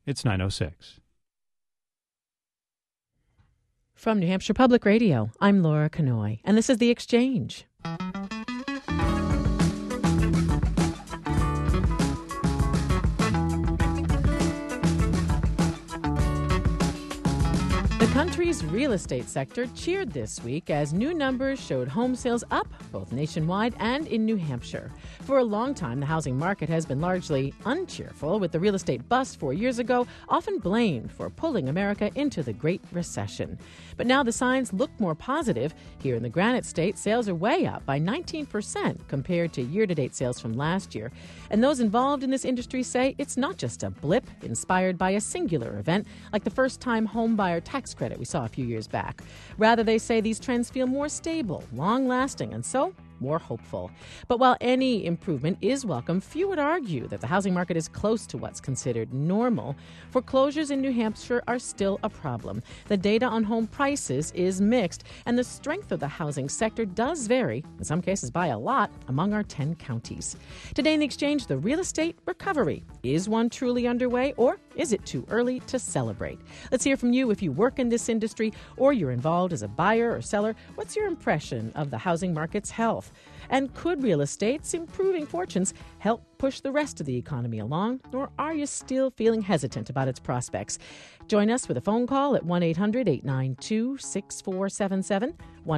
It's 9:06. From New Hampshire Public Radio, I'm Laura Kanoy, and this is The Exchange. The country's real estate sector cheered this week as new numbers showed home sales up both nationwide and in New Hampshire. For a long time, the housing market has been largely uncheerful, with the real estate bust 4 years ago often blamed for pulling America into the Great Recession. But now the signs look more positive. Here in the Granite State, sales are way up by 19% compared to year-to-date sales from last year. And those involved in this industry say it's not just a blip inspired by a singular event like the first-time home buyer tax credit we saw a few years back. Rather, they say these trends feel more stable, long-lasting, and so more hopeful. But while any improvement is welcome, few would argue that the housing market is close to what's considered normal. Foreclosures in New Hampshire are still a problem. The data on home prices is mixed, and the strength of the housing sector does vary, in some cases by a lot, among our 10 counties. Today in the Exchange, the real estate recovery. Is one truly underway, or is it too early to celebrate? Let's hear from you if you work in this industry or you're involved as a buyer or seller. What's your impression of the housing market's health? And could real estate's improving fortunes help push the rest of the economy along, or are you still feeling hesitant about its prospects? Join us with a phone call at 1-800-892-6477,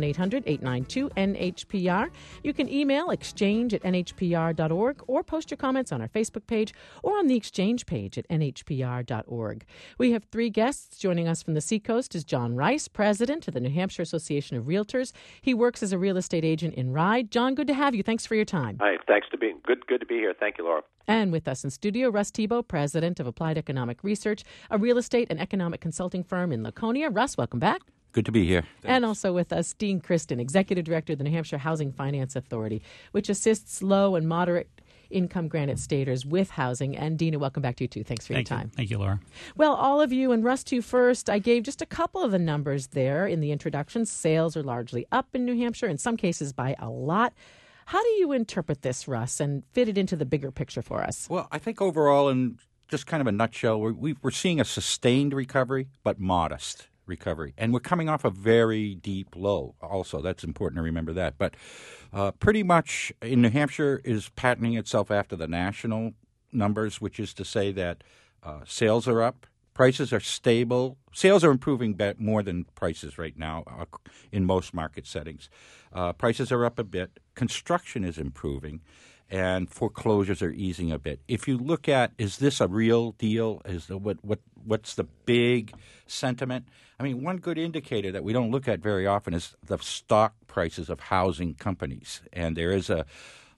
1-800-892-NHPR. You can email exchange@nhpr.org or post your comments on our Facebook page or on the Exchange page at nhpr.org. We have three guests. Joining us from the Seacoast is John Rice, president of the New Hampshire Association of Realtors. He works as a real estate agent in Ryde. John, good to have you. Thanks for your time. Hi, good to be here. Thank you, Laura. And with us in studio, Russ Thibault, president of Applied Economic Research, a real estate and economic consulting firm in Laconia. Russ, welcome back. Good to be here. Thanks. And also with us, Dean Kristen, executive director of the New Hampshire Housing Finance Authority, which assists low and moderate income Granite Staters with housing. And Dina, welcome back to you too. Thanks for your time. Thank you, Laura. Well, all of you, and Russ too first, I gave just a couple of the numbers there in the introduction. Sales are largely up in New Hampshire, in some cases by a lot. How do you interpret this, Russ, and fit it into the bigger picture for us? Well, I think overall, in just kind of a nutshell, we're seeing a sustained recovery, but modest recovery. And we're coming off a very deep low also. That's important to remember that. But pretty much in New Hampshire is patterning itself after the national numbers, which is to say that sales are up. Prices are stable. Sales are improving more than prices right now in most market settings. Prices are up a bit. Construction is improving, and foreclosures are easing a bit. If you look at, is this a real deal? What's the big sentiment? I mean, one good indicator that we don't look at very often is the stock prices of housing companies, and there is an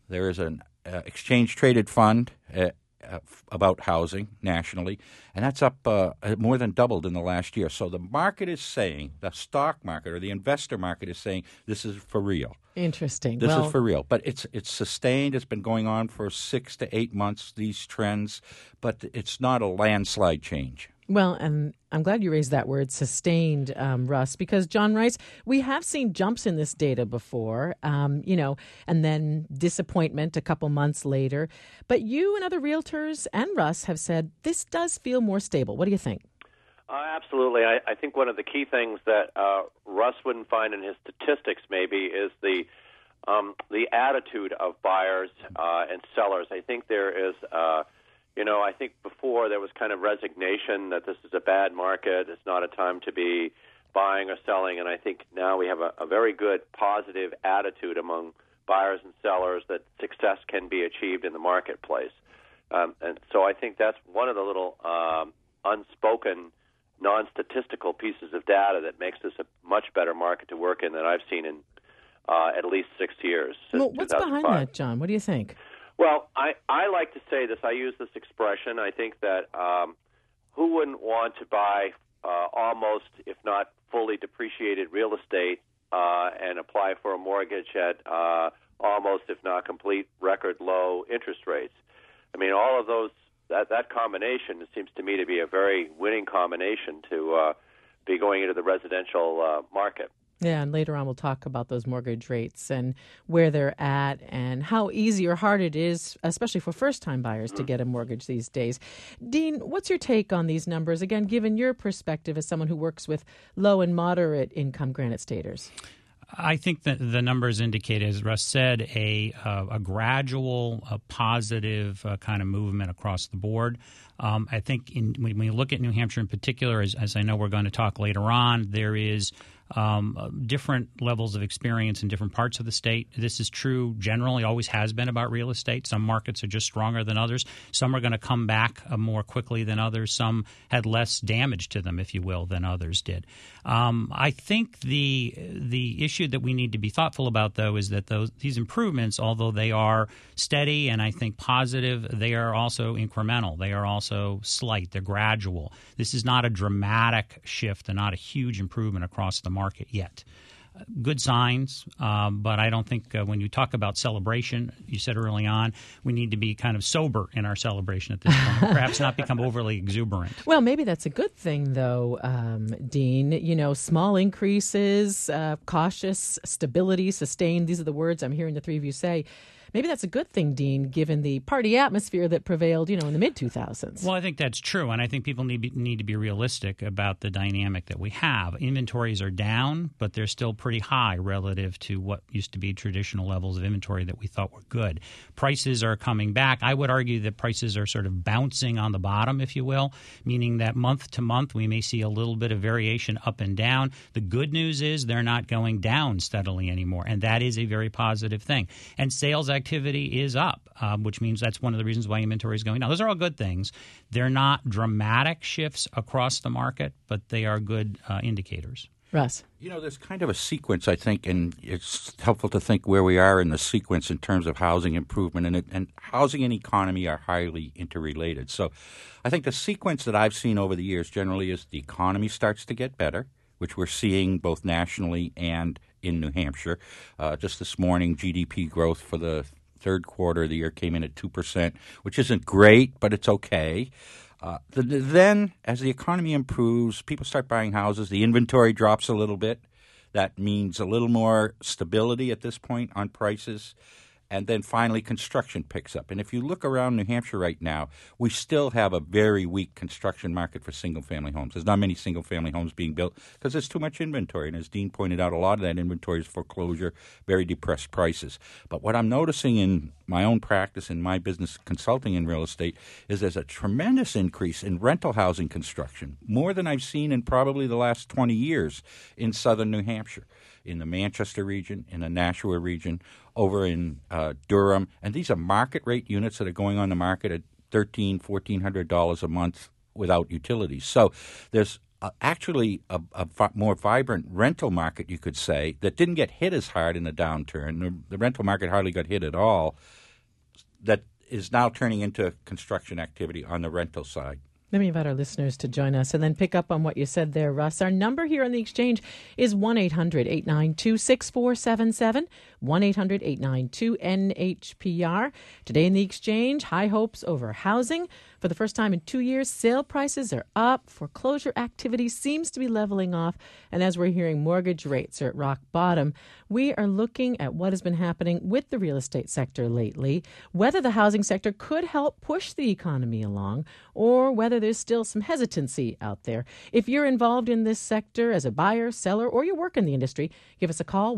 exchange traded fund about housing nationally, and that's up more than doubled in the last year. So the market is saying, the stock market or the investor market is saying, this is for real. Interesting. This is for real. But it's sustained. It's been going on for 6 to 8 months, these trends, but it's not a landslide change. Well, and I'm glad you raised that word, sustained, Russ, because, John Rice, we have seen jumps in this data before, and then disappointment a couple months later. But you and other realtors and Russ have said this does feel more stable. What do you think? Absolutely. I think one of the key things that Russ wouldn't find in his statistics maybe is the attitude of buyers and sellers. I think there is I think before there was kind of resignation that this is a bad market, it's not a time to be buying or selling, and I think now we have a very good positive attitude among buyers and sellers that success can be achieved in the marketplace. And so I think that's one of the little unspoken, non-statistical pieces of data that makes this a much better market to work in than I've seen in at least 6 years since 2005. What's behind that, John? What do you think? Well, I like to say this. I use this expression. I think that who wouldn't want to buy almost, if not fully depreciated real estate and apply for a mortgage at almost, if not complete, record low interest rates? I mean, all of those, that combination, it seems to me to be a very winning combination to be going into the residential market. Yeah, and later on we'll talk about those mortgage rates and where they're at and how easy or hard it is, especially for first-time buyers, to get a mortgage these days. Dean, what's your take on these numbers, again, given your perspective as someone who works with low and moderate income Granite Staters? I think that the numbers indicate, as Russ said, a gradual, positive kind of movement across the board. I think when you look at New Hampshire in particular, as I know we're going to talk later on, there is different levels of experience in different parts of the state. This is true generally, always has been about real estate. Some markets are just stronger than others. Some are going to come back more quickly than others. Some had less damage to them, if you will, than others did. I think the issue that we need to be thoughtful about, though, is that these improvements, although they are steady and I think positive, they are also incremental. They are also slight. They're gradual. This is not a dramatic shift and not a huge improvement across the market yet. Good signs, but I don't think when you talk about celebration, you said early on, we need to be kind of sober in our celebration at this point, perhaps not become overly exuberant. Well, maybe that's a good thing, though, Dean. You know, small increases, cautious, stability, sustained. These are the words I'm hearing the three of you say. Maybe that's a good thing, Dean, given the party atmosphere that prevailed, in the mid-2000s. Well, I think that's true, and I think people need to be realistic about the dynamic that we have. Inventories are down, but they're still pretty high relative to what used to be traditional levels of inventory that we thought were good. Prices are coming back. I would argue that prices are sort of bouncing on the bottom, if you will, meaning that month to month we may see a little bit of variation up and down. The good news is they're not going down steadily anymore, and that is a very positive thing. And sales activity is up, which means that's one of the reasons why inventory is going down. Those are all good things. They're not dramatic shifts across the market, but they are good indicators. Russ? There's kind of a sequence, I think, and it's helpful to think where we are in the sequence in terms of housing improvement, and housing and economy are highly interrelated. So I think the sequence that I've seen over the years generally is the economy starts to get better, which we're seeing both nationally and in New Hampshire. Just this morning, GDP growth for the third quarter of the year came in at 2%, which isn't great, but it's okay. Then, as the economy improves, people start buying houses. The inventory drops a little bit. That means a little more stability at this point on prices. And then finally, construction picks up. And if you look around New Hampshire right now, we still have a very weak construction market for single-family homes. There's not many single-family homes being built because there's too much inventory. And as Dean pointed out, a lot of that inventory is foreclosure, very depressed prices. But what I'm noticing in my own practice, in my business consulting in real estate, is there's a tremendous increase in rental housing construction, more than I've seen in probably the last 20 years in southern New Hampshire, in the Manchester region, in the Nashua region, over in Durham. And these are market rate units that are going on the market at $1,300, $1,400 a month without utilities. So there's actually a more vibrant rental market, you could say, that didn't get hit as hard in the downturn. The rental market hardly got hit at all. That is now turning into construction activity on the rental side. Let me invite our listeners to join us and then pick up on what you said there, Russ. Our number here on the Exchange is 1-800-892-6477, 1-800-892-NHPR. Today in the Exchange, high hopes over housing. For the first time in 2 years, sale prices are up. Foreclosure activity seems to be leveling off. And as we're hearing, mortgage rates are at rock bottom. We are looking at what has been happening with the real estate sector lately, whether the housing sector could help push the economy along, or whether there's still some hesitancy out there. If you're involved in this sector as a buyer, seller, or you work in the industry, give us a call,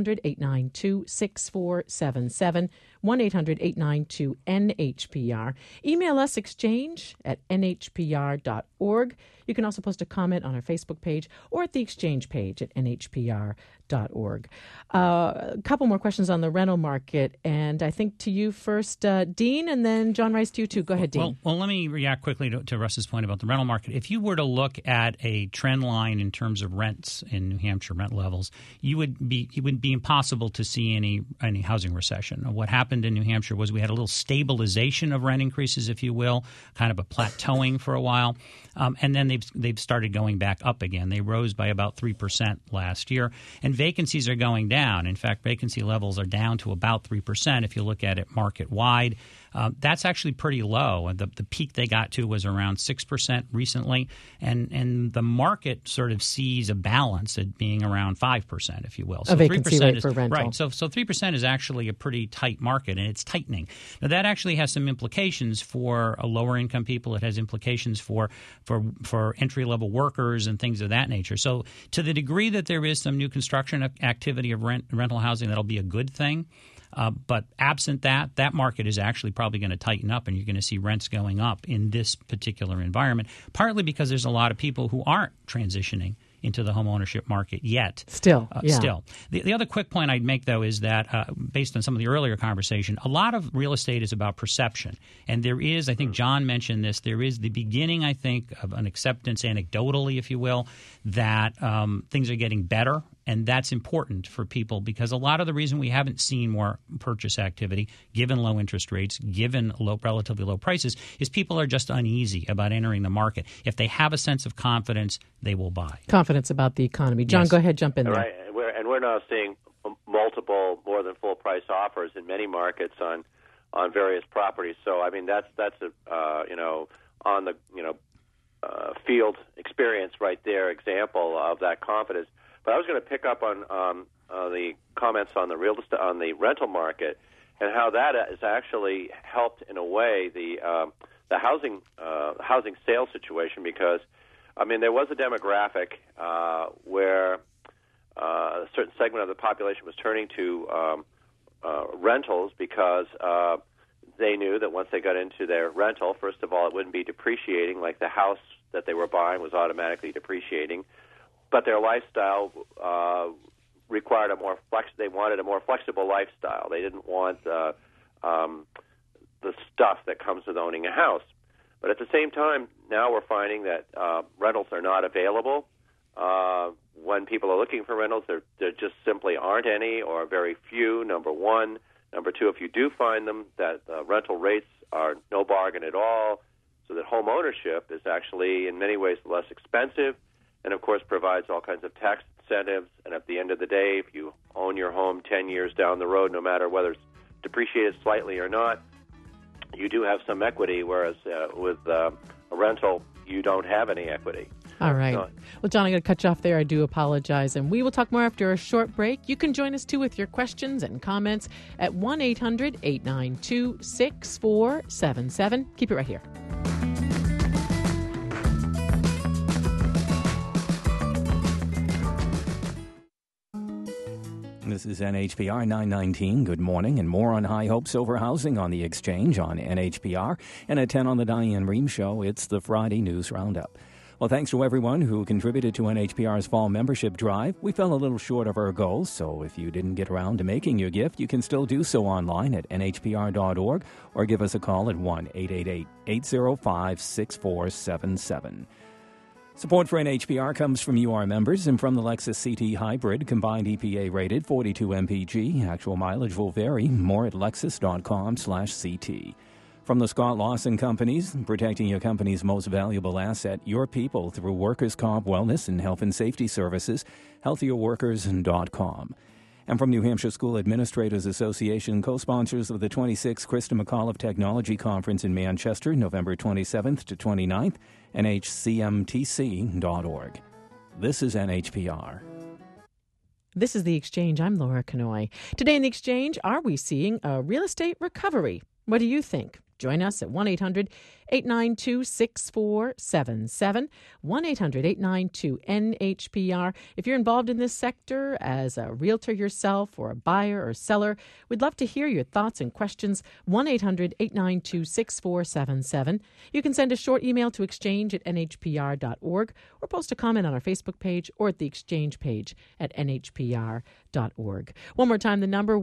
1-800-892-6477, 1-800-892-NHPR. Email us exchange@nhpr.org. You can also post a comment on our Facebook page or at the Exchange page at nhpr.org. A couple more questions on the rental market, and I think to you first, Dean, and then John Rice to you too. Go ahead, Dean. Well, let me react quickly to Russ's point about the rental market. If you were to look at a trend line in terms of rents in New Hampshire, rent levels, it would be impossible to see any housing recession. What happens happened in New Hampshire was we had a little stabilization of rent increases, if you will, kind of a plateauing for a while. And then they've started going back up again. They rose by about 3% last year. And vacancies are going down. In fact, vacancy levels are down to about 3% if you look at it market-wide. That's actually pretty low. The peak they got to was around 6% recently. And the market sort of sees a balance at being around 5%, if you will. So a vacancy 3% rate is, for rental. Right. So 3% is actually a pretty tight market, and it's tightening. Now, that actually has some implications for lower-income people. It has implications for entry-level workers and things of that nature. So to the degree that there is some new construction activity of rental housing, that'll be a good thing. But absent that market is actually probably going to tighten up, and you're going to see rents going up in this particular environment, partly because there's a lot of people who aren't transitioning into the home ownership market yet. Still. The other quick point I'd make, though, is that based on some of the earlier conversation, a lot of real estate is about perception. And there is, I think John mentioned this, there is the beginning, I think, of an acceptance anecdotally, if you will, that things are getting better. And that's important for people because a lot of the reason we haven't seen more purchase activity, given low interest rates, given relatively low prices, is people are just uneasy about entering the market. If they have a sense of confidence, they will buy. Confidence about the economy. John, Yes. Go ahead, jump in there. Right, and we're now seeing multiple more than full price offers in many markets on various properties. So I mean that's on the field experience right there, example of that confidence. But I was going to pick up on the comments on the rental market and how that has actually helped in a way the housing sales situation, because I mean there was a demographic where a certain segment of the population was turning to rentals because they knew that once they got into their rental, first of all, it wouldn't be depreciating like the house that they were buying was automatically depreciating. But their lifestyle required they wanted a more flexible lifestyle. They didn't want the stuff that comes with owning a house. But at the same time, now we're finding that rentals are not available. When people are looking for rentals, there just simply aren't any or very few, number one. Number two, if you do find them, that rental rates are no bargain at all, so that home ownership is actually in many ways less expensive, and of course provides all kinds of tax incentives. And at the end of the day, if you own your home 10 years down the road, no matter whether it's depreciated slightly or not, you do have some equity, whereas with a rental, you don't have any equity. All right. Well, John, I'm going to cut you off there. I do apologize. And we will talk more after a short break. You can join us, too, with your questions and comments at 1-800-892-6477. Keep it right here. This is NHPR 919. Good morning, and more on high hopes over housing on the Exchange on NHPR. And at 10 on the Diane Rehm Show, it's the Friday News Roundup. Well, thanks to everyone who contributed to NHPR's fall membership drive. We fell a little short of our goals, so if you didn't get around to making your gift, you can still do so online at nhpr.org or give us a call at 1-888-805-6477. Support for NHPR comes from UR members and from the Lexus CT Hybrid, combined EPA-rated 42 mpg. Actual mileage will vary. More at lexus.com/CT. From the Scott Lawson Companies, protecting your company's most valuable asset, your people, through workers' comp, wellness, and health and safety services, healthierworkers.com. And from New Hampshire School Administrators Association, co-sponsors of the 26th Christa McAuliffe Technology Conference in Manchester, November 27th to 29th, nhcmtc.org. This is NHPR. This is The Exchange. I'm Laura Kanoy. Today in The Exchange, are we seeing a real estate recovery? What do you think? Join us at 1-800-892-6477, 1-800-892-NHPR. If you're involved in this sector as a realtor yourself or a buyer or seller, we'd love to hear your thoughts and questions, 1-800-892-6477. You can send a short email to exchange@nhpr.org or post a comment on our Facebook page or at the Exchange page at nhpr.org. One more time, the number,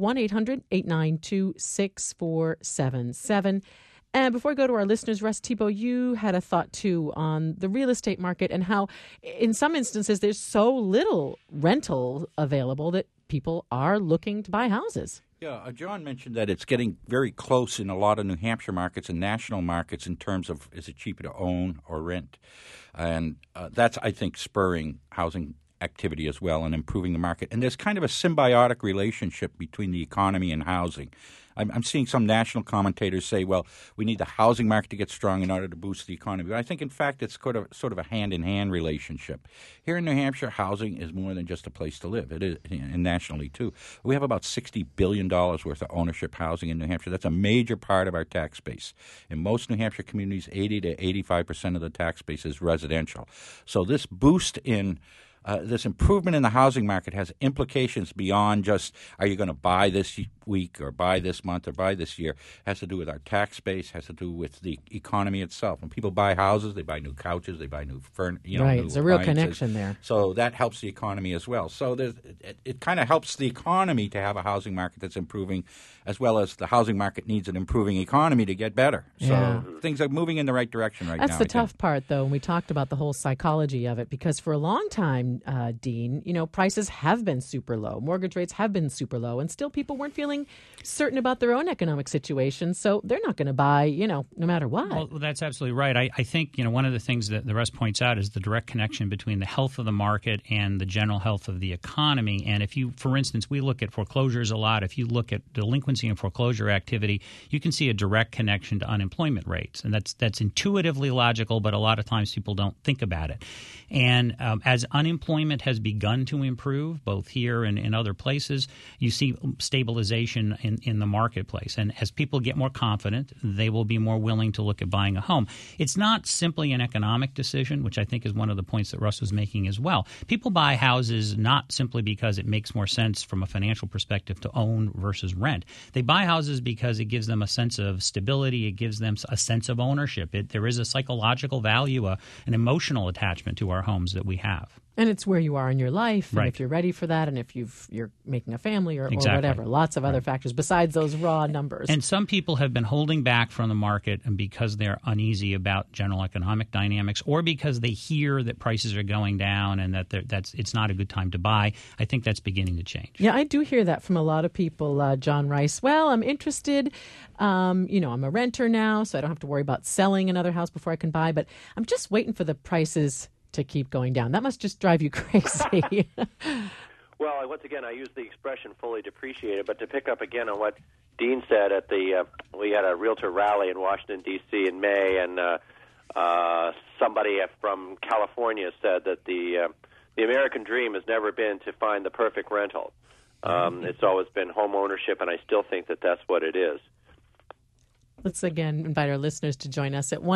1-800-892-6477. And before we go to our listeners, Russ Thibault, you had a thought, too, on the real estate market and how in some instances there's so little rental available that people are looking to buy houses. John mentioned that it's getting very close in a lot of New Hampshire markets and national markets in terms of is it cheaper to own or rent. And that's, I think, spurring housing activity as well and improving the market. And there's kind of a symbiotic relationship between the economy and housing. I'm seeing some national commentators say, well, we need the housing market to get strong in order to boost the economy. But I think, in fact, it's sort of a hand-in-hand relationship. Here in New Hampshire, housing is more than just a place to live. It is, and nationally, too. We have about $60 billion worth of ownership housing in New Hampshire. That's a major part of our tax base. In most New Hampshire communities, 80 to 85% of the tax base is residential. So this boost in this improvement in the housing market has implications beyond just are you going to buy this week or buy this month or buy this year. It has to do with our tax base, has to do with the economy itself. When people buy houses, they buy new couches, they buy new furniture. Right, new there's a real appliances. connection there. So that helps the economy as well. So it kind of helps the economy to have a housing market that's improving, as well as the housing market needs an improving economy to get better. So things are moving in the right direction right now. That's the tough part, though, and we talked about the whole psychology of it, because for a long time, Dean, prices have been super low. Mortgage rates have been super low, and still people weren't feeling certain about their own economic situation, so they're not going to buy, no matter what. Well, that's absolutely right. I think, one of the things that the Russ points out is the direct connection between the health of the market and the general health of the economy. And if you, for instance, we look at foreclosures a lot. If you look at delinquency and foreclosure activity, you can see a direct connection to unemployment rates. And that's intuitively logical, but a lot of times people don't think about it. And as unemployment has begun to improve, both here and in other places, you see stabilization in the marketplace. And as people get more confident, they will be more willing to look at buying a home. It's not simply an economic decision, which I think is one of the points that Russ was making as well. People buy houses not simply because it makes more sense from a financial perspective to own versus rent. They buy houses because it gives them a sense of stability. It gives them a sense of ownership. There is a psychological value, an emotional attachment to our homes that we have. And it's where you are in your life, and Right. if you're ready for that, and if you're making a family or Exactly. whatever. Lots of other factors besides those raw numbers. And some people have been holding back from the market and because they're uneasy about general economic dynamics, or because they hear that prices are going down and that it's not a good time to buy. I think that's beginning to change. Yeah, I do hear that from a lot of people, John Rice. Well, I'm interested. I'm a renter now, so I don't have to worry about selling another house before I can buy, but I'm just waiting for the prices to keep going down. That must just drive you crazy. Well, once again, I use the expression fully depreciated, but to pick up again on what Dean said at we had a realtor rally in Washington, D.C. in May, and somebody from California said that the American dream has never been to find the perfect rental. It's always been home ownership, and I still think that that's what it is. Let's again invite our listeners to join us at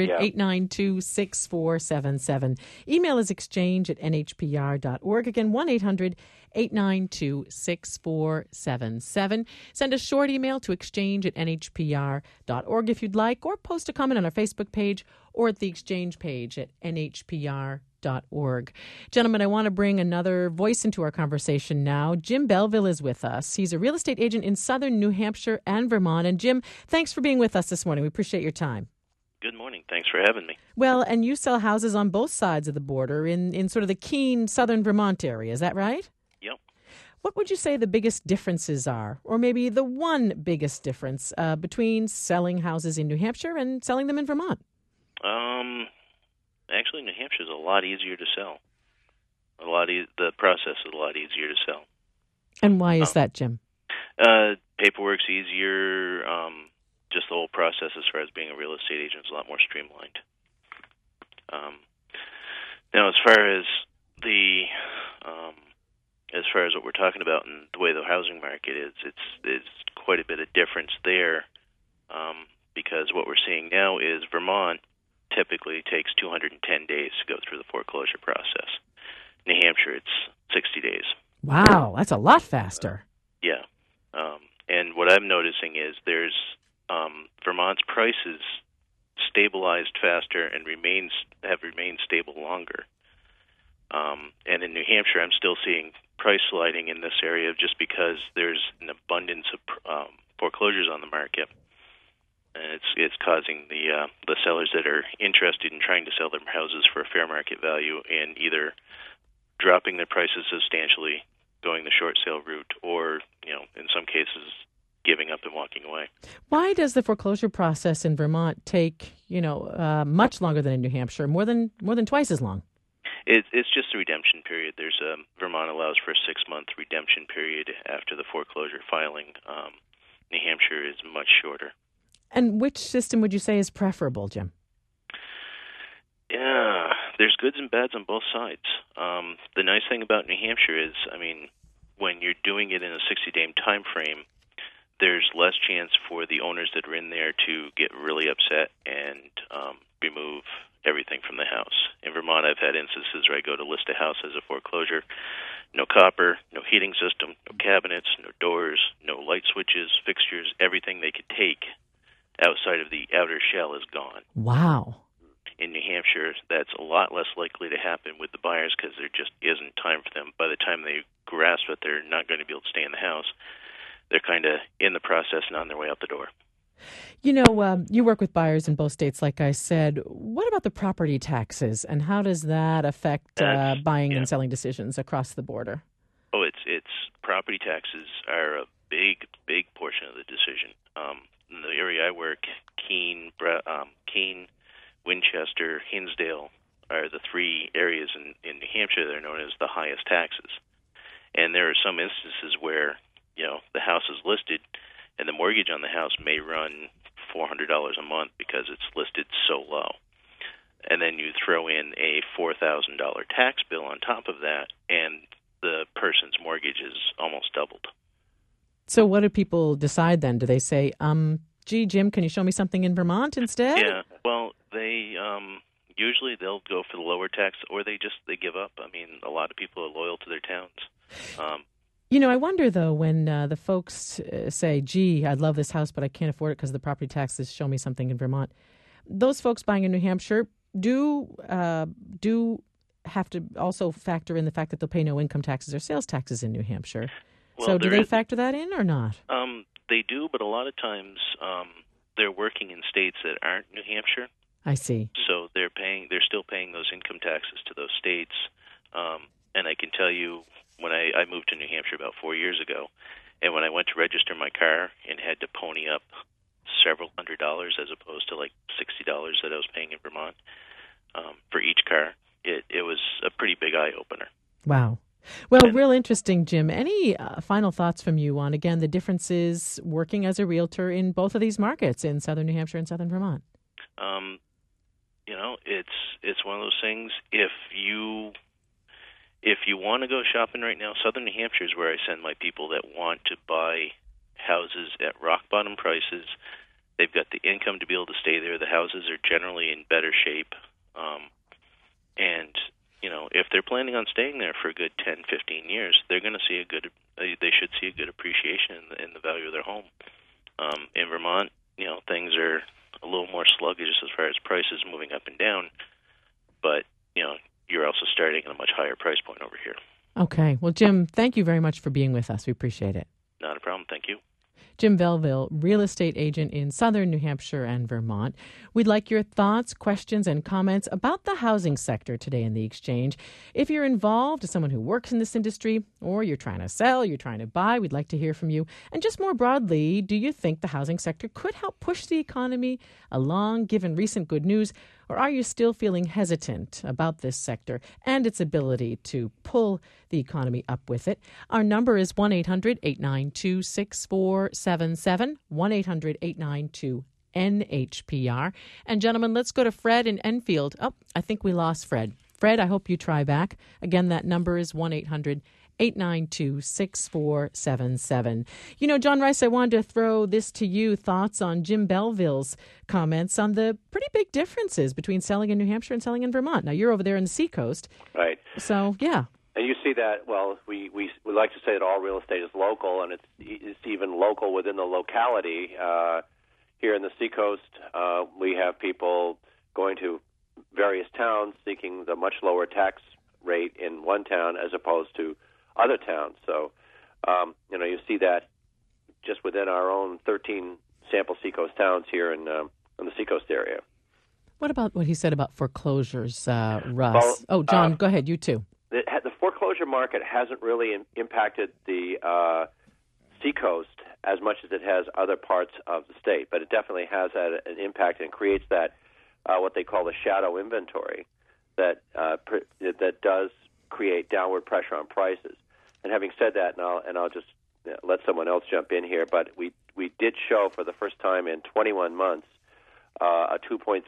1-800-892-6477. Email is exchange@nhpr.org. Again, 1-800-892-6477. Send a short email to exchange@nhpr.org if you'd like, or post a comment on our Facebook page or at the Exchange page at nhpr.org. Gentlemen, I want to bring another voice into our conversation now. Jim Belville is with us. He's a real estate agent in southern New Hampshire and Vermont. And Jim, thanks for being with us this morning. We appreciate your time. Good morning. Thanks for having me. Well, and you sell houses on both sides of the border in sort of the Keene, southern Vermont area. Is that right? Yep. What would you say the biggest differences are, or maybe the one biggest difference between selling houses in New Hampshire and selling them in Vermont? Actually, New Hampshire is a lot easier to sell. The process is a lot easier to sell. And why is that, Jim? Paperwork's easier. Just the whole process as far as being a real estate agent is a lot more streamlined. Now, as far as what we're talking about and the way the housing market is, it's quite a bit of difference there. Because what we're seeing now is Vermont typically takes 210 days to go through the foreclosure process. New Hampshire, it's 60 days. Wow, that's a lot faster. Yeah. And what I'm noticing is there's Vermont's prices stabilized faster and have remained stable longer. And in New Hampshire, I'm still seeing price sliding in this area just because there's an abundance of foreclosures on the market. And it's causing the sellers that are interested in trying to sell their houses for a fair market value and either dropping their prices substantially going the short sale route, or in some cases, giving up and walking away. Why does the foreclosure process in Vermont take much longer than in New Hampshire, more than twice as long? It's just a redemption period. Vermont allows for a 6-month redemption period after the foreclosure filing. New Hampshire is much shorter. And which system would you say is preferable, Jim? Yeah, there's goods and bads on both sides. The nice thing about New Hampshire is, when you're doing it in a 60-day time frame, there's less chance for the owners that are in there to get really upset and remove everything from the house. In Vermont, I've had instances where I go to list a house as a foreclosure. No copper, no heating system, no cabinets, no doors, no light switches, fixtures, everything they could take outside of the outer shell is gone. Wow. In New Hampshire, that's a lot less likely to happen with the buyers because there just isn't time for them. By the time they grasp that they're not going to be able to stay in the house, they're kind of in the process and on their way out the door. You work with buyers in both states, like I said. What about the property taxes, and how does that affect buying and selling decisions across the border? Oh, it's property taxes are a big portion of the decision. In the area I work, Keene, Winchester, Hinsdale are the 3 areas in New Hampshire that are known as the highest taxes. And there are some instances where the house is listed, and the mortgage on the house may run $400 a month because it's listed so low. And then you throw in a $4,000 tax bill on top of that, and the person's mortgage is almost doubled. So what do people decide then? Do they say, gee, Jim, can you show me something in Vermont instead? Yeah, well, they usually they'll go for the lower tax, or they give up. A lot of people are loyal to their towns. I wonder, though, when the folks say, gee, I love this house, but I can't afford it because the property taxes, show me something in Vermont. Those folks buying in New Hampshire do have to also factor in the fact that they'll pay no income taxes or sales taxes in New Hampshire. Well, so do they factor that in or not? They do, but a lot of times they're working in states that aren't New Hampshire. I see. So they're still paying those income taxes to those states. And I can tell you, when I moved to New Hampshire about 4 years ago, and when I went to register my car and had to pony up several $100s as opposed to like $60 that I was paying in Vermont for each car, it was a pretty big eye-opener. Wow. Well, real interesting, Jim. Any final thoughts from you on, again, the differences working as a realtor in both of these markets, in southern New Hampshire and southern Vermont? It's one of those things. If you want to go shopping right now, southern New Hampshire is where I send my people that want to buy houses at rock-bottom prices. They've got the income to be able to stay there. The houses are generally in better shape. And if they're planning on staying there for a good 10, 15 years, they're going to see they should see a good appreciation in the value of their home. In Vermont, things are a little more sluggish as far as prices moving up and down, but, you're also starting at a much higher price point over here. Okay. Well, Jim, thank you very much for being with us. We appreciate it. Not a problem. Thank you. Jim Belleville, real estate agent in southern New Hampshire and Vermont. We'd like your thoughts, questions, and comments about the housing sector today in the Exchange. If you're involved, as someone who works in this industry, or you're trying to sell, you're trying to buy, we'd like to hear from you. And just more broadly, do you think the housing sector could help push the economy along, given recent good news? Or are you still feeling hesitant about this sector and its ability to pull the economy up with it? Our number is 1-800-892-6477, 1-800-892-NHPR. And gentlemen, let's go to Fred in Enfield. Oh, I think we lost Fred. Fred, I hope you try back. Again, that number is 1-800-892-6477. John Rice, I wanted to throw this to you. Thoughts on Jim Belleville's comments on the pretty big differences between selling in New Hampshire and selling in Vermont. Now, you're over there in the Seacoast. Right. So, yeah. And you see that, well, we like to say that all real estate is local, and it's even local within the locality. Here in the Seacoast, we have people going to various towns seeking the much lower tax rate in one town as opposed to other towns. So, you see that just within our own 13 sample Seacoast towns here in the Seacoast area. What about what he said about foreclosures, Russ? John, go ahead. You too. The foreclosure foreclosure market hasn't really impacted the seacoast as much as it has other parts of the state, but it definitely has had an impact and creates that what they call the shadow inventory that does create downward pressure on prices. And having said that, and I'll just let someone else jump in here, but we did show for the first time in 21 months a 2.3%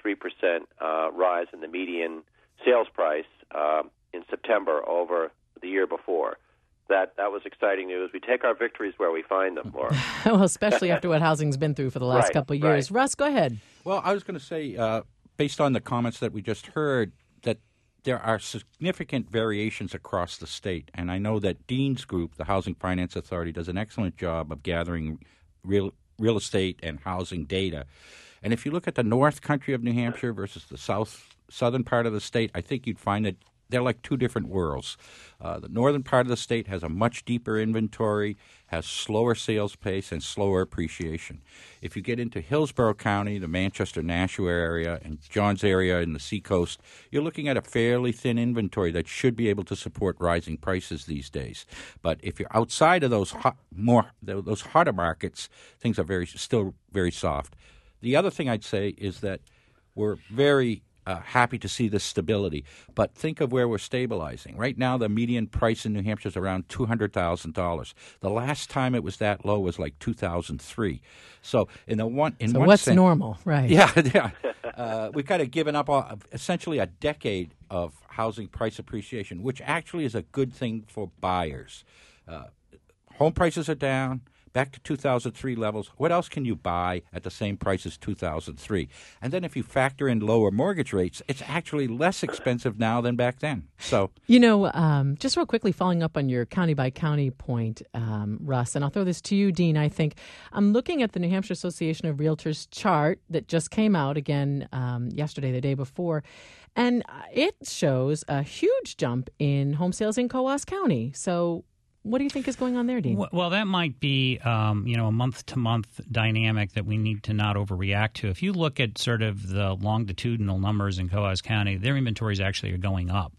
rise in the median sales price in September over the year before. That was exciting news. We take our victories where we find them, Laura. Well, especially after what housing's been through for the last couple of years. Right. Russ, go ahead. Well, I was going to say, based on the comments that we just heard, that there are significant variations across the state. And I know that Dean's group, the Housing Finance Authority, does an excellent job of gathering real estate and housing data. And if you look at the north country of New Hampshire versus the southern part of the state, I think you'd find that they're like two different worlds. The northern part of the state has a much deeper inventory, has slower sales pace, and slower appreciation. If you get into Hillsborough County, the Manchester-Nashua area, and Johns area in the seacoast, you're looking at a fairly thin inventory that should be able to support rising prices these days. But if you're outside of those hotter markets, things are still very soft. The other thing I'd say is that we're very happy to see this stability, but think of where we're stabilizing. Right now, the median price in New Hampshire is around $200,000. The last time it was that low was like 2003. So what's sense, normal, right? Yeah. We've kind of given up essentially a decade of housing price appreciation, which actually is a good thing for buyers. Home prices are down. Back to 2003 levels. What else can you buy at the same price as 2003? And then if you factor in lower mortgage rates, it's actually less expensive now than back then. So, just real quickly, following up on your county-by-county point, Russ, and I'll throw this to you, Dean, I think. I'm looking at the New Hampshire Association of Realtors chart that just came out again yesterday, the day before, and it shows a huge jump in home sales in Coos County. So what do you think is going on there, Dean? Well, that might be a month-to-month dynamic that we need to not overreact to. If you look at sort of the longitudinal numbers in Coos County, their inventories actually are going up.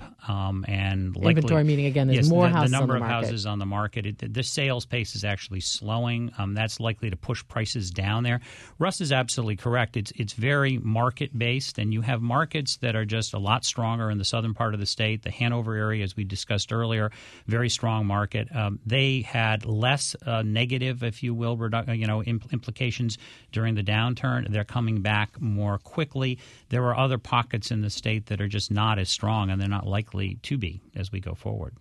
And likely, inventory meaning, again, there's more houses on the market. The number of houses on the market, the sales pace is actually slowing. That's likely to push prices down there. Russ is absolutely correct. It's very market-based, and you have markets that are just a lot stronger in the southern part of the state. The Hanover area, as we discussed earlier, very strong market. They had less negative, if you will, implications during the downturn. They're coming back more quickly. There are other pockets in the state that are just not as strong, and they're not likely to be as we go forward.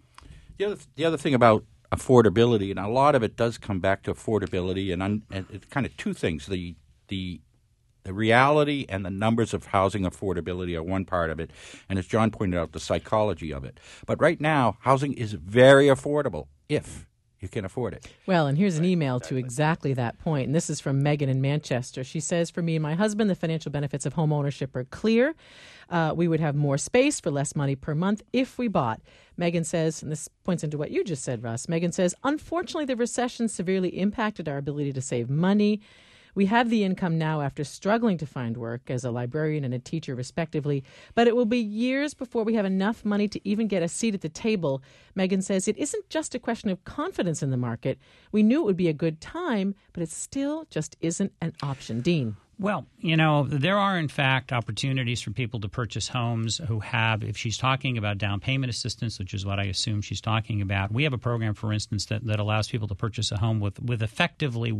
The other thing about affordability, and a lot of it does come back to affordability, and it's kind of two things. The reality and the numbers of housing affordability are one part of it, and as John pointed out, the psychology of it. But right now, housing is very affordable if you can afford it. Well, and here's an email to exactly that point, and this is from Megan in Manchester. She says, for me and my husband, the financial benefits of home ownership are clear. We would have more space for less money per month if we bought. Megan says, and this points into what you just said, Russ, Megan says, unfortunately, the recession severely impacted our ability to save money. We have the income now after struggling to find work as a librarian and a teacher, respectively, but it will be years before we have enough money to even get a seat at the table. Megan says it isn't just a question of confidence in the market. We knew it would be a good time, but it still just isn't an option. Dean. Well, there are, in fact, opportunities for people to purchase homes who have, if she's talking about down payment assistance, which is what I assume she's talking about, we have a program, for instance, that allows people to purchase a home with effectively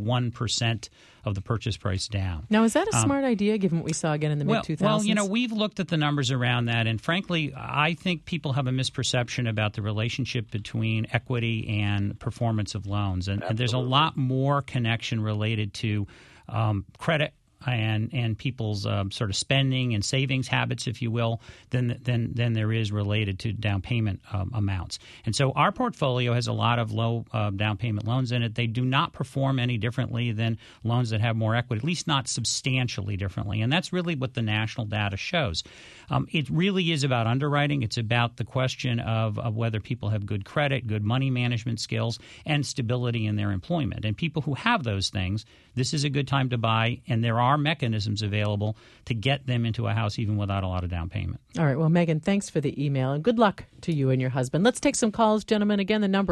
1% of the purchase price down. Now, is that a smart idea, given what we saw again in the mid-2000s? Well, we've looked at the numbers around that, and frankly, I think people have a misperception about the relationship between equity and performance of loans. And there's a lot more connection related to credit and people's sort of spending and savings habits, if you will, than there is related to down payment amounts. And so our portfolio has a lot of low down payment loans in it. They do not perform any differently than loans that have more equity, at least not substantially differently. And that's really what the national data shows. It really is about underwriting. It's about the question of whether people have good credit, good money management skills, and stability in their employment. And people who have those things, this is a good time to buy, and there are are mechanisms available to get them into a house even without a lot of down payment. All right. Well, Megan, thanks for the email, and good luck to you and your husband. Let's take some calls, gentlemen. Again, the number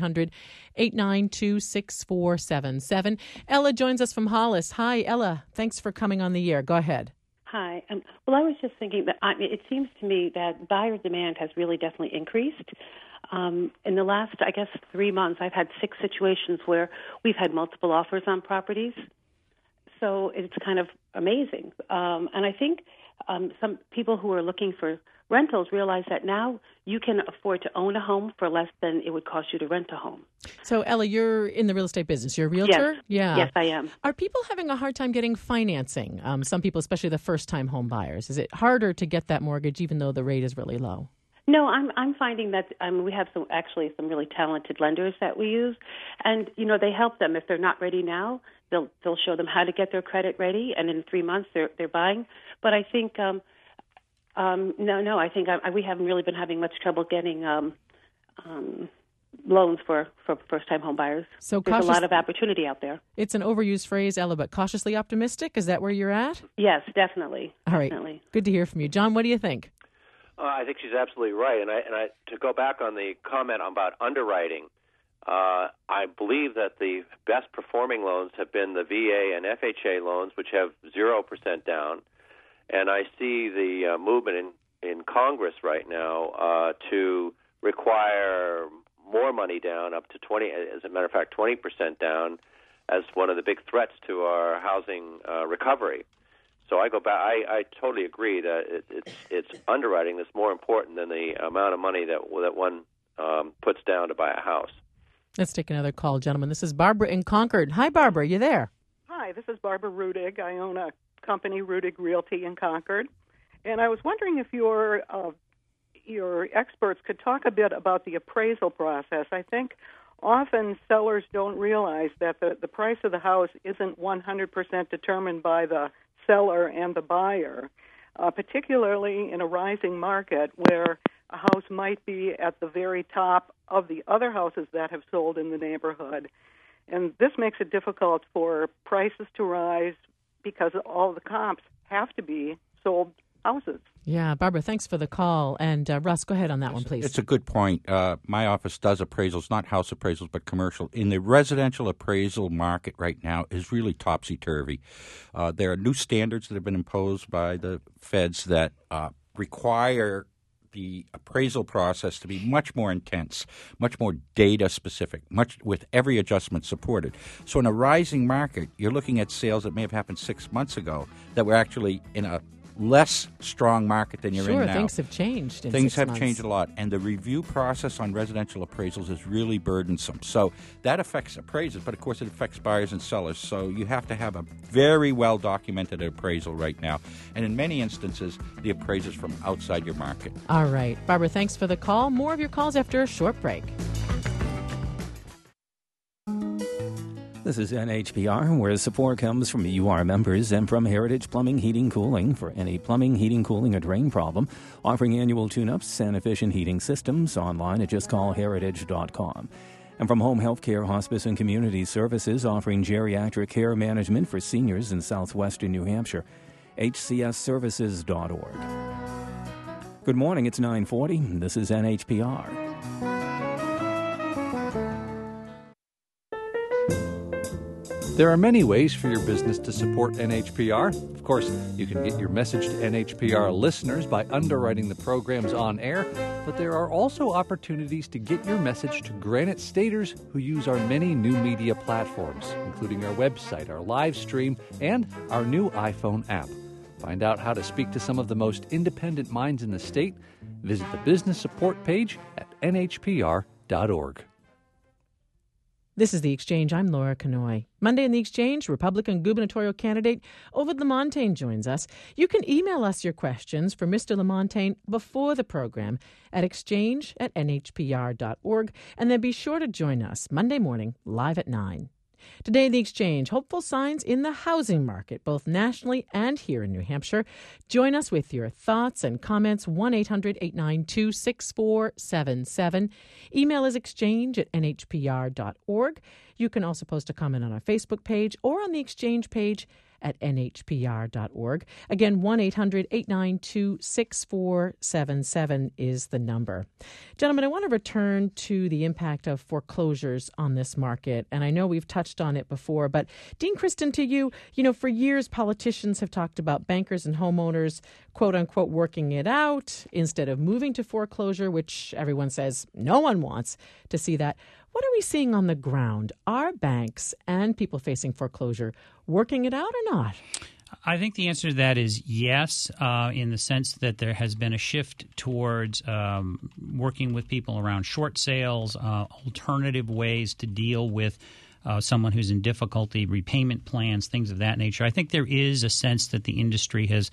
1-800-892-6477. Ella joins us from Hollis. Hi, Ella. Thanks for coming on the air. Go ahead. Hi. Well, I was just thinking that it seems to me that buyer demand has really definitely increased. In the last, 3 months, I've had 6 situations where we've had multiple offers on properties. So it's kind of amazing. And I think some people who are looking for rentals realize that now you can afford to own a home for less than it would cost you to rent a home. So, Ella, you're in the real estate business. You're a realtor? Yes. Yeah. Yes, I am. Are people having a hard time getting financing? Some people, especially the first-time home buyers. Is it harder to get that mortgage even though the rate is really low? No, I'm finding that we have some really talented lenders that we use, and they help them if they're not ready now. They'll show them how to get their credit ready, and in 3 months they're buying. But I think I think we haven't really been having much trouble getting loans for first-time home buyers. So there's a lot of opportunity out there. It's an overused phrase, Ella, but cautiously optimistic. Is that where you're at? Yes, definitely. All right. Definitely. Good to hear from you, John. What do you think? I think she's absolutely right, and I to go back on the comment about underwriting, I believe that the best performing loans have been the VA and FHA loans, which have 0% down, and I see the movement in Congress right now to require more money down, up to 20. As a matter of fact, 20% down, as one of the big threats to our housing recovery. So I go back. I totally agree that it's underwriting that's more important than the amount of money that one puts down to buy a house. Let's take another call, gentlemen. This is Barbara in Concord. Hi, Barbara. You there? Hi, this is Barbara Rudig. I own a company, Rudig Realty, in Concord, and I was wondering if your experts could talk a bit about the appraisal process. I think often sellers don't realize that the price of the house isn't 100% determined by the seller and the buyer, particularly in a rising market where a house might be at the very top of the other houses that have sold in the neighborhood. And this makes it difficult for prices to rise because all the comps have to be sold houses. Yeah, Barbara, thanks for the call. And Russ, go ahead on that one, please. It's a good point. My office does appraisals, not house appraisals, but commercial. In the residential appraisal market right now is really topsy-turvy. There are new standards that have been imposed by the feds that require the appraisal process to be much more intense, much more data-specific, much with every adjustment supported. So in a rising market, you're looking at sales that may have happened 6 months ago that were actually in a less strong market than you're in now. Sure, things have changed in 6 months. Things have changed a lot, and the review process on residential appraisals is really burdensome. So that affects appraisers, but of course it affects buyers and sellers. So you have to have a very well-documented appraisal right now. And in many instances, the appraiser's from outside your market. All right. Barbara, thanks for the call. More of your calls after a short break. This is NHPR, where support comes from UR members and from Heritage Plumbing, Heating, Cooling for any plumbing, heating, cooling, or drain problem. Offering annual tune-ups and efficient heating systems online at justcallheritage.com. And from Home Health Care, Hospice, and Community Services, offering geriatric care management for seniors in southwestern New Hampshire. hcsservices.org. Good morning, it's 9:40. This is NHPR. There are many ways for your business to support NHPR. Of course, you can get your message to NHPR listeners by underwriting the programs on air, but there are also opportunities to get your message to Granite Staters who use our many new media platforms, including our website, our live stream, and our new iPhone app. Find out how to speak to some of the most independent minds in the state. Visit the business support page at nhpr.org. This is The Exchange. I'm Laura Canoy. Monday in The Exchange, Republican gubernatorial candidate Ovid Lamontagne joins us. You can email us your questions for Mr. Lamontagne before the program at exchange@nhpr.org, and then be sure to join us Monday morning live at 9. Today in The Exchange, hopeful signs in the housing market, both nationally and here in New Hampshire. Join us with your thoughts and comments, 1-800-892-6477. Email is exchange@nhpr.org. You can also post a comment on our Facebook page or on the Exchange page at nhpr.org. Again, 1-800-892-6477 is the number. Gentlemen, I want to return to the impact of foreclosures on this market, and I know we've touched on it before, but Dean Christen, to you, for years politicians have talked about bankers and homeowners, quote unquote, working it out instead of moving to foreclosure, which everyone says no one wants to see that. What are we seeing on the ground? Are banks and people facing foreclosure working it out or not? I think the answer to that is yes, in the sense that there has been a shift towards working with people around short sales, alternative ways to deal with someone who's in difficulty, repayment plans, things of that nature. I think there is a sense that the industry has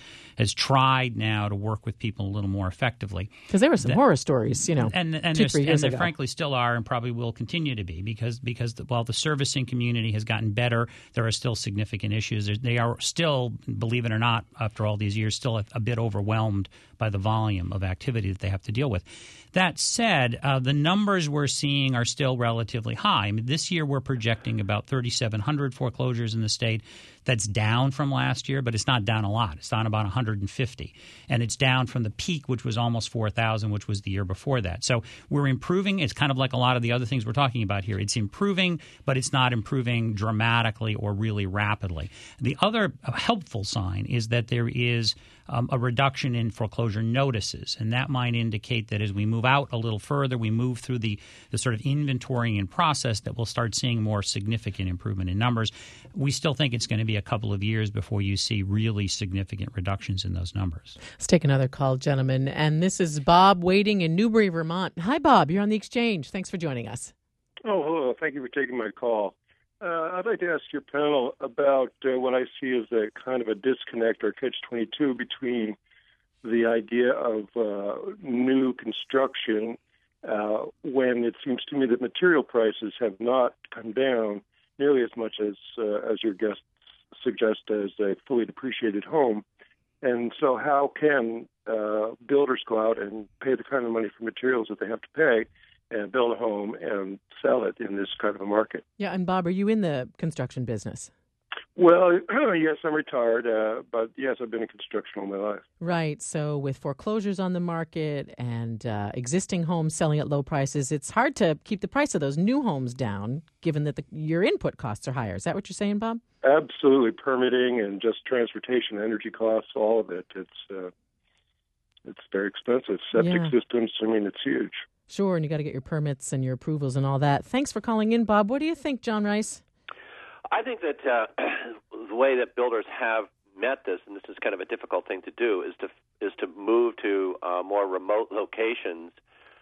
tried now to work with people a little more effectively. Because there were some horror stories, and 2-3 years ago. There frankly still are and probably will continue to be because while the servicing community has gotten better, there are still significant issues. They are still, believe it or not, after all these years, still a bit overwhelmed by the volume of activity that they have to deal with. That said, the numbers we're seeing are still relatively high. I mean, this year we're projecting about 3,700 foreclosures in the state. That's down from last year, but it's not down a lot. It's down about 150. And it's down from the peak, which was almost 4,000, which was the year before that. So we're improving. It's kind of like a lot of the other things we're talking about here. It's improving, but it's not improving dramatically or really rapidly. The other helpful sign is that there is a reduction in foreclosure notices, and that might indicate that as we move out a little further, we move through the sort of inventorying and process, that we'll start seeing more significant improvement in numbers. We still think it's going to be a couple of years before you see really significant reductions in those numbers. Let's take another call, gentlemen, and this is Bob waiting in Newbury, Vermont. Hi, Bob. You're on the Exchange. Thanks for joining us. Oh, hello. Thank you for taking my call. I'd like to ask your panel about what I see as a kind of a disconnect or catch-22 between the idea of new construction when it seems to me that material prices have not come down nearly as much as your guests suggest as a fully depreciated home. And so how can builders go out and pay the kind of money for materials that they have to pay and build a home and sell it in this kind of a market? Yeah, and Bob, are you in the construction business? Well, yes, I'm retired, but yes, I've been in construction all my life. Right. So with foreclosures on the market and existing homes selling at low prices, it's hard to keep the price of those new homes down, given that your input costs are higher. Is that what you're saying, Bob? Absolutely. Permitting and just transportation, energy costs, all of it. It's very expensive. Septic systems, I mean, it's huge. Sure, and you got to get your permits and your approvals and all that. Thanks for calling in, Bob. What do you think, John Rice? I think that the way that builders have met this, and this is kind of a difficult thing to do, is to move to more remote locations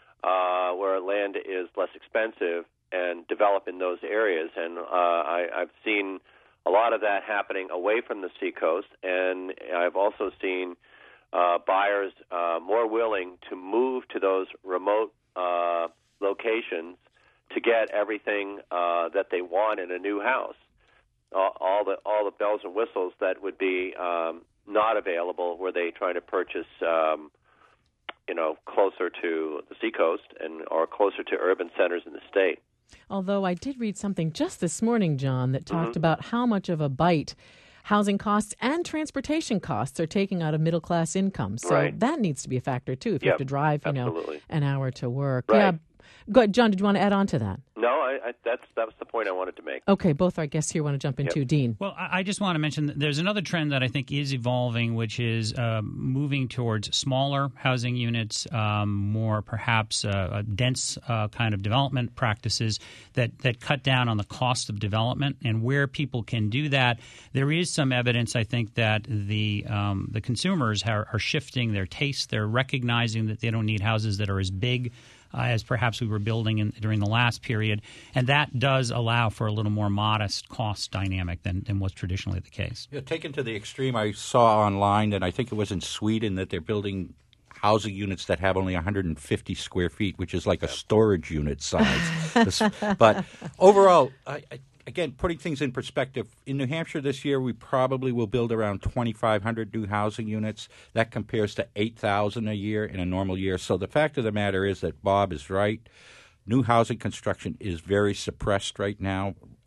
where land is less expensive and develop in those areas. And I've seen a lot of that happening away from the seacoast, and I've also seen buyers more willing to move to those remote locations to get everything that they want in a new house. All the bells and whistles that would be not available were they trying to purchase, closer to the seacoast or closer to urban centers in the state. Although I did read something just this morning, John, that talked about how much of a bite housing costs and transportation costs are taking out of middle-class income. So that needs to be a factor, too, if you have to drive, an hour to work. Right. Yeah. Go ahead, John, did you want to add on to that? No, that was the point I wanted to make. Okay, both our guests here want to jump in too. Dean. Well, I just want to mention that there's another trend that I think is evolving, which is moving towards smaller housing units, more perhaps dense kind of development practices that cut down on the cost of development. And where people can do that, there is some evidence, I think, that the consumers are shifting their tastes. They're recognizing that they don't need houses that are as big as perhaps we were building during the last period. And that does allow for a little more modest cost dynamic than was traditionally the case. Yeah, taken to the extreme, I saw online, and I think it was in Sweden, that they're building housing units that have only 150 square feet, which is like a storage unit size. But overall, again, putting things in perspective, in New Hampshire this year, we probably will build around 2,500 new housing units. That compares to 8,000 a year in a normal year. So the fact of the matter is that Bob is right. New housing construction is very suppressed right now.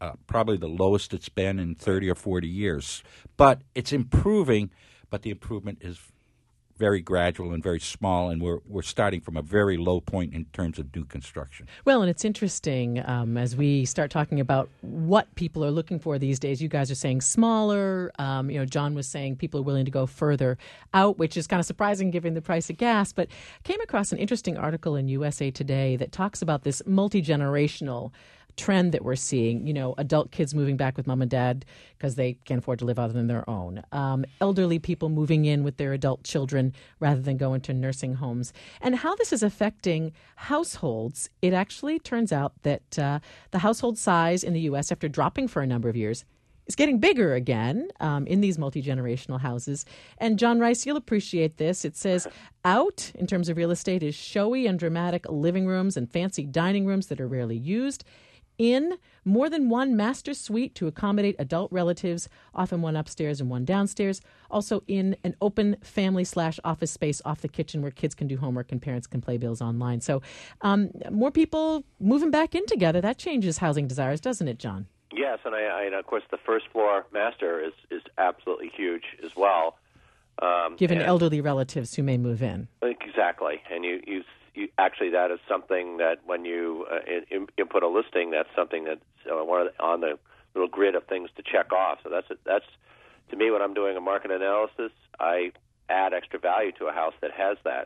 probably the lowest it's been in 30 or 40 years. But it's improving, but the improvement is very gradual and very small, and we're starting from a very low point in terms of new construction. Well, and it's interesting as we start talking about what people are looking for these days. You guys are saying smaller. John was saying people are willing to go further out, which is kind of surprising given the price of gas. But came across an interesting article in USA Today that talks about this multi-generational trend that we're seeing, adult kids moving back with mom and dad because they can't afford to live other than their own. Elderly people moving in with their adult children rather than going to nursing homes. And how this is affecting households, it actually turns out that the household size in the U.S., after dropping for a number of years, is getting bigger again in these multi-generational houses. And John Rice, you'll appreciate this. It says out, in terms of real estate, is showy and dramatic living rooms and fancy dining rooms that are rarely used. In, more than one master suite to accommodate adult relatives, often one upstairs and one downstairs. Also in an open family/office space off the kitchen where kids can do homework and parents can play bills online. So more people moving back in together. That changes housing desires, doesn't it, John? Yes, and of course the first floor master is absolutely huge as well. Given elderly relatives who may move in. Exactly, and you actually, that is something that when you input a listing, that's something that's on the little grid of things to check off. So that's to me, when I'm doing a market analysis, I add extra value to a house that has that.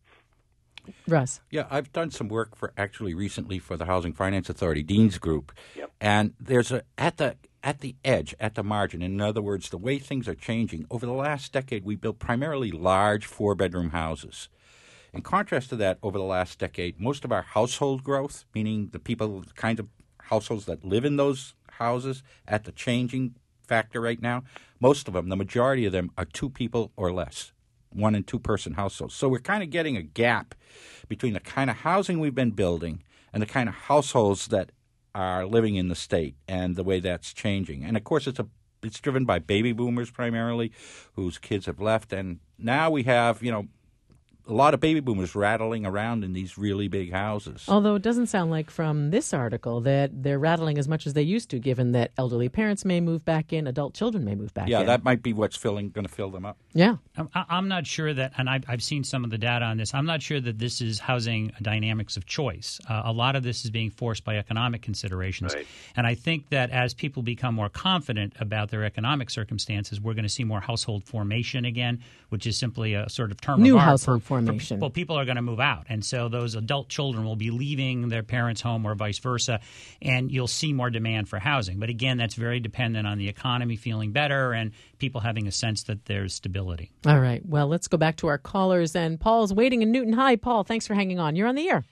Russ. Yeah, I've done some work recently for the Housing Finance Authority, Dean's Group, yep. And there's at the edge, at the margin. In other words, the way things are changing. Over the last decade, we built primarily large 4-bedroom houses. In contrast to that, over the last decade, most of our household growth, meaning the kind of households that live in those houses, at the changing factor right now, most of them, the majority of them, are 2 people or less, 1- and 2-person households. So we're kind of getting a gap between the kind of housing we've been building and the kind of households that are living in the state and the way that's changing. And, of course, it's driven by baby boomers primarily whose kids have left. And now we have, a lot of baby boomers rattling around in these really big houses. Although it doesn't sound like from this article that they're rattling as much as they used to, given that elderly parents may move back in, adult children may move back in. Yeah, that might be what's going to fill them up. Yeah. I'm not sure that, and I've seen some of the data on this, I'm not sure that this is housing dynamics of choice. A lot of this is being forced by economic considerations. Right. And I think that as people become more confident about their economic circumstances, we're going to see more household formation again, which is simply a sort of term New of art household formation. Well, people are going to move out, and so those adult children will be leaving their parents' home or vice versa, and you'll see more demand for housing. But again, that's very dependent on the economy feeling better and people having a sense that there's stability. All right. Well, let's go back to our callers, and Paul's waiting in Newton. Hi, Paul. Thanks for hanging on. You're on the air.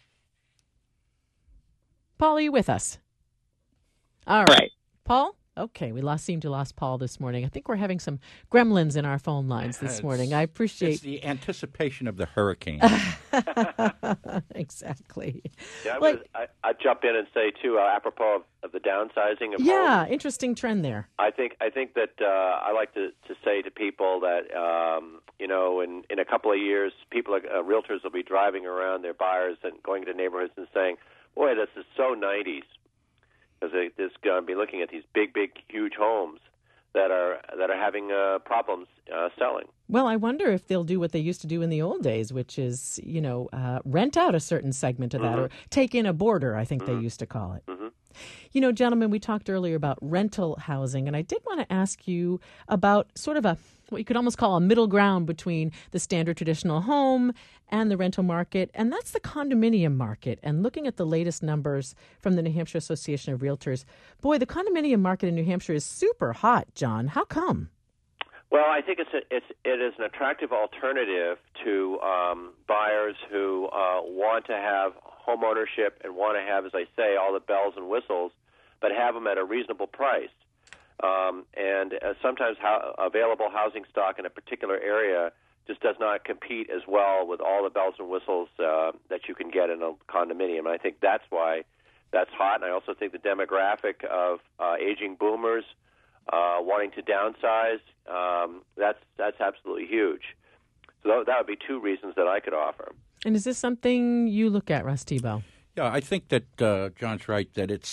Paul, are you with us? All right. Paul? Okay, we seem to lost Paul this morning. I think we're having some gremlins in our phone lines this morning. I appreciate... It's the anticipation of the hurricane. Exactly. Yeah, I'd jump in and say, too, apropos of the downsizing of yeah, homes, interesting trend there. I think that I like to say to people that, in a couple of years, realtors will be driving around their buyers and going to neighborhoods and saying, boy, this is so 90s. Because they're going to be looking at these big, huge homes that are having problems selling. Well, I wonder if they'll do what they used to do in the old days, which is, rent out a certain segment of that, or take in a boarder, I think they used to call it. Mm-hmm. Gentlemen, we talked earlier about rental housing, and I did want to ask you about sort of what you could almost call a middle ground between the standard traditional home and the rental market, and that's the condominium market. And looking at the latest numbers from the New Hampshire Association of Realtors, boy, the condominium market in New Hampshire is super hot, John. How come? Well, I think it is an attractive alternative to buyers who want to have home ownership and want to have, as I say, all the bells and whistles, but have them at a reasonable price. And sometimes available housing stock in a particular area just does not compete as well with all the bells and whistles that you can get in a condominium. And I think that's why that's hot. And I also think the demographic of aging boomers wanting to downsize, that's absolutely huge. So that would be 2 reasons that I could offer. And is this something you look at, Russ Tebow? Yeah, I think that John's right, that it's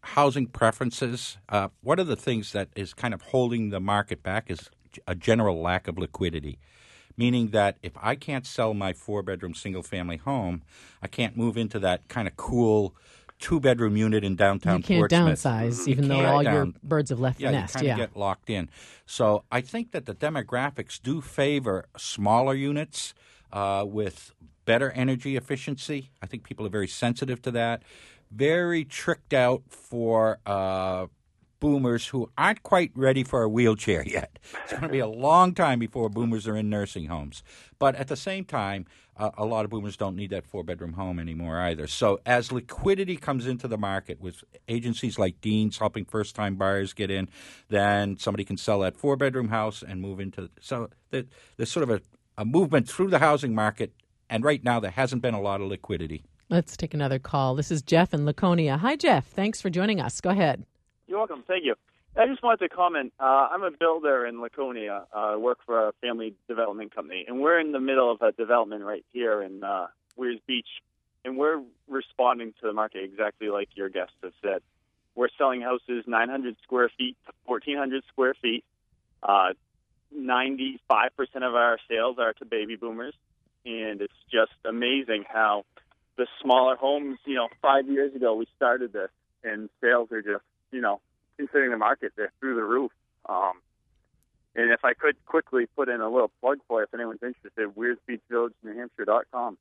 housing preferences, one of the things that is kind of holding the market back is a general lack of liquidity, meaning that if I can't sell my 4-bedroom single-family home, I can't move into that kind of cool 2-bedroom unit in downtown Portsmouth. You can't downsize, even though all your birds have left the nest. You kind of get locked in. So I think that the demographics do favor smaller units with better energy efficiency. I think people are very sensitive to that. Very tricked out for boomers who aren't quite ready for a wheelchair yet. It's going to be a long time before boomers are in nursing homes. But at the same time, a lot of boomers don't need that 4-bedroom home anymore either. So as liquidity comes into the market with agencies like Dean's helping first-time buyers get in, then somebody can sell that 4-bedroom house and move into – so there's sort of a movement through the housing market, and right now there hasn't been a lot of liquidity. Let's take another call. This is Jeff in Laconia. Hi, Jeff. Thanks for joining us. Go ahead. You're welcome. Thank you. I just wanted to comment. I'm a builder in Laconia. I work for a family development company, and we're in the middle of a development right here in Weirs Beach, and we're responding to the market exactly like your guests have said. We're selling houses 900 square feet to 1,400 square feet. 95% of our sales are to baby boomers, and it's just amazing how the smaller homes, 5 years ago we started this, and sales are just, considering the market, they're through the roof. And if I could quickly put in a little plug for you, if anyone's interested, WeirsBeachVillage.com.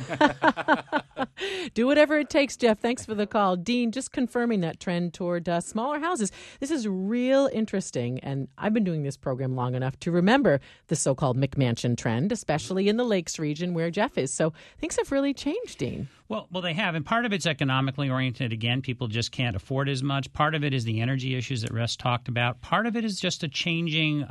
Do whatever it takes, Jeff. Thanks for the call. Dean, just confirming that trend toward smaller houses. This is real interesting, and I've been doing this program long enough to remember the so-called McMansion trend, especially in the Lakes region where Jeff is. So things have really changed, Dean. Well, they have, and part of it's economically oriented. Again, people just can't afford as much. Part of it is the energy issues that Russ talked about. Part of it is just a changing,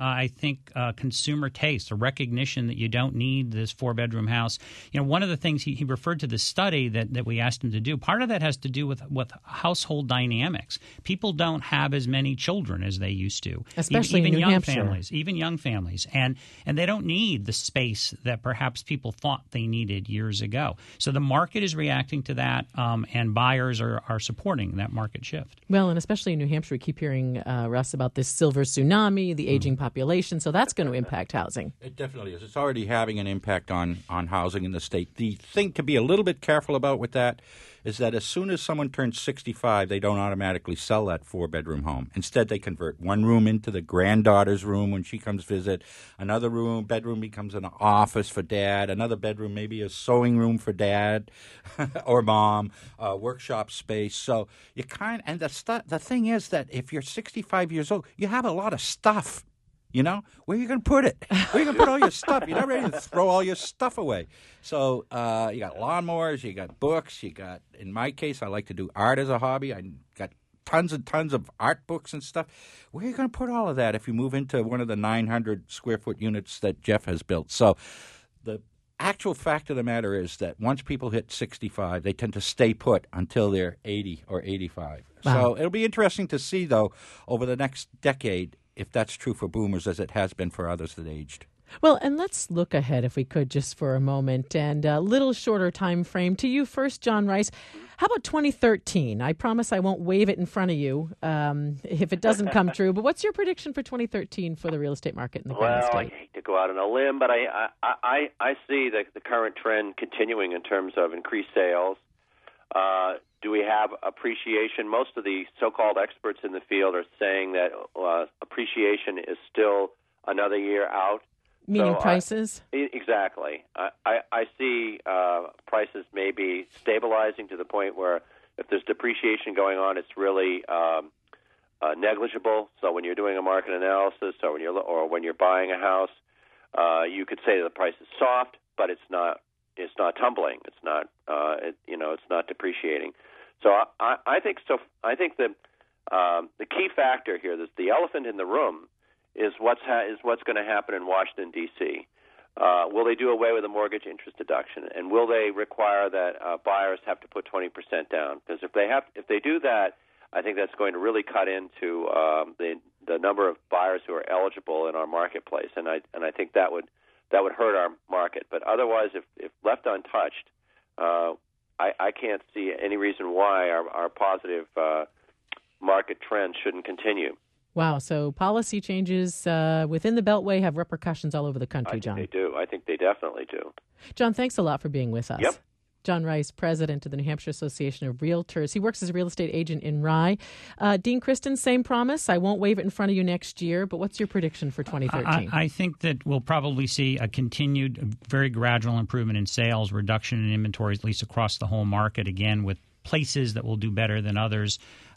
consumer taste, a recognition that you don't need this 4-bedroom house. One of the things he referred to the study that we asked him to do. Part of that has to do with household dynamics. People don't have as many children as they used to, especially even in New young Hampshire. families, even young families, and they don't need the space that perhaps people thought they needed years ago. So the market is reacting to that, and buyers are supporting that market shift. Well, and especially in New Hampshire, we keep hearing, Russ, about this silver tsunami, the aging population, so that's going to impact housing. It definitely is. It's already having an impact on housing in the state. The thing to be a little bit careful about with that is that as soon as someone turns 65, they don't automatically sell that 4-bedroom home. Instead, they convert one room into the granddaughter's room when she comes visit. Another bedroom becomes an office for dad. Another bedroom maybe a sewing room for dad or mom, workshop space. So you and the thing is that if you're 65 years old, you have a lot of stuff. Where are you going to put it? Where are you going to put all your stuff? You're not ready to throw all your stuff away. So you got lawnmowers, you got books, in my case, I like to do art as a hobby. I got tons and tons of art books and stuff. Where are you going to put all of that if you move into one of the 900 square foot units that Jeff has built? So the actual fact of the matter is that once people hit 65, they tend to stay put until they're 80 or 85. Wow. So it'll be interesting to see, though, over the next decade, if that's true for boomers as it has been for others that aged. Well, and let's look ahead, if we could, just for a moment, and a little shorter time frame. To you first, John Rice. How about 2013? I promise I won't wave it in front of you if it doesn't come true. But what's your prediction for 2013 for the real estate market in the Garden State? Well, I hate to go out on a limb, but I see the current trend continuing in terms of increased sales. Do we have appreciation? Most of the so-called experts in the field are saying that appreciation is still another year out. Meaning prices? Exactly. I see prices maybe stabilizing to the point where if there's depreciation going on, it's really negligible. So when you're doing a market analysis or when you're buying a house, you could say that the price is soft, but it's not tumbling. It's not it's not depreciating. So I think so. I think that the key factor here, the elephant in the room, is what's going to happen in Washington D.C. Will they do away with the mortgage interest deduction, and will they require that buyers have to put 20% down? Because if they do that, I think that's going to really cut into the number of buyers who are eligible in our marketplace, and I think that would hurt our market. But otherwise, if left untouched, I can't see any reason why our positive market trend shouldn't continue. Wow. So policy changes within the Beltway have repercussions all over the country, John. They do. I think they definitely do. John, thanks a lot for being with us. Yep. John Rice, president of the New Hampshire Association of Realtors. He works as a real estate agent in Rye. Dean Christen, same promise. I won't wave it in front of you next year, but what's your prediction for 2013? I think that we'll probably see a continued, very gradual improvement in sales, reduction in inventories, at least across the whole market, again, with places that will do better than others.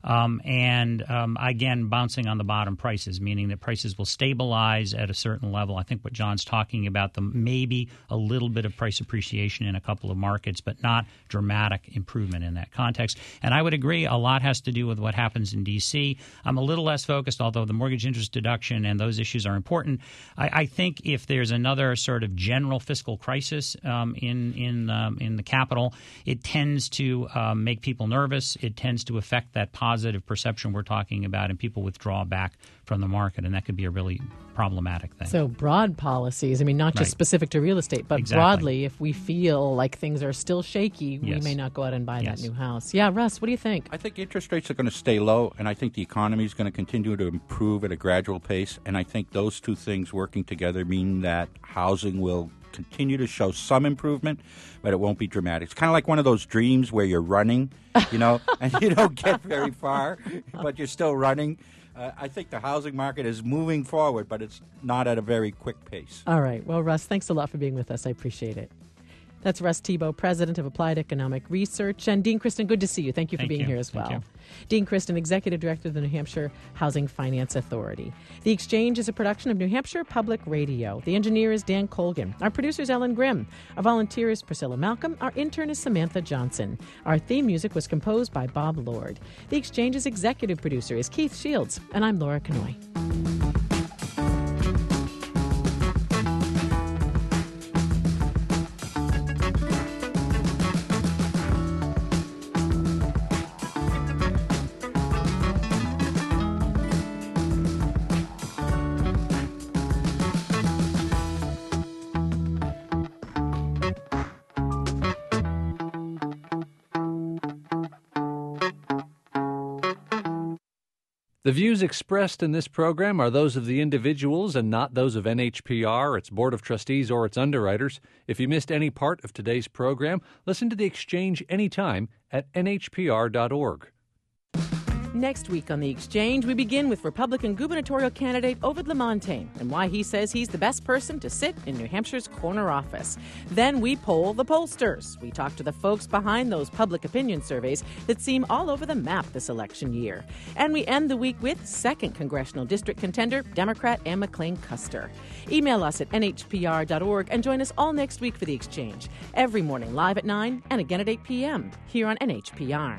Again, bouncing on the bottom prices, meaning that prices will stabilize at a certain level. I think what John's talking about, maybe a little bit of price appreciation in a couple of markets, but not dramatic improvement in that context. And I would agree a lot has to do with what happens in D.C. I'm a little less focused, although the mortgage interest deduction and those issues are important. I think if there's another sort of general fiscal crisis in the capital, it tends to make people nervous. It tends to affect that positive perception we're talking about, and people withdraw back from the market, and that could be a really problematic thing. So broad policies, not just specific to real estate, but broadly, if we feel like things are still shaky, we may not go out and buy that new house. Yeah, Russ, what do you think? I think interest rates are going to stay low, and I think the economy is going to continue to improve at a gradual pace, and I think those two things working together mean that housing will continue to show some improvement, but it won't be dramatic. It's kind of like one of those dreams where you're running, and you don't get very far, but you're still running. I think the housing market is moving forward, but it's not at a very quick pace. All right. Well, Russ, thanks a lot for being with us. I appreciate it. That's Russ Thibault, president of Applied Economic Research. And Dean Christen, good to see you. Thank you for being here as well. Dean Christen, executive director of the New Hampshire Housing Finance Authority. The Exchange is a production of New Hampshire Public Radio. The engineer is Dan Colgan. Our producer is Ellen Grimm. Our volunteer is Priscilla Malcolm. Our intern is Samantha Johnson. Our theme music was composed by Bob Lord. The Exchange's executive producer is Keith Shields. And I'm Laura Canoy. The views expressed in this program are those of the individuals and not those of NHPR, its Board of Trustees, or its underwriters. If you missed any part of today's program, listen to The Exchange anytime at nhpr.org. Next week on The Exchange, we begin with Republican gubernatorial candidate Ovid LaMontagne and why he says he's the best person to sit in New Hampshire's corner office. Then we poll the pollsters. We talk to the folks behind those public opinion surveys that seem all over the map this election year. And we end the week with 2nd Congressional District contender, Democrat Anne McLean Custer. Email us at nhpr.org and join us all next week for The Exchange. Every morning live at 9 and again at 8 p.m. here on NHPR.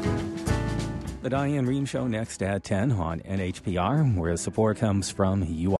The Diane Rehm Show next at 10 on NHPR, where support comes from you.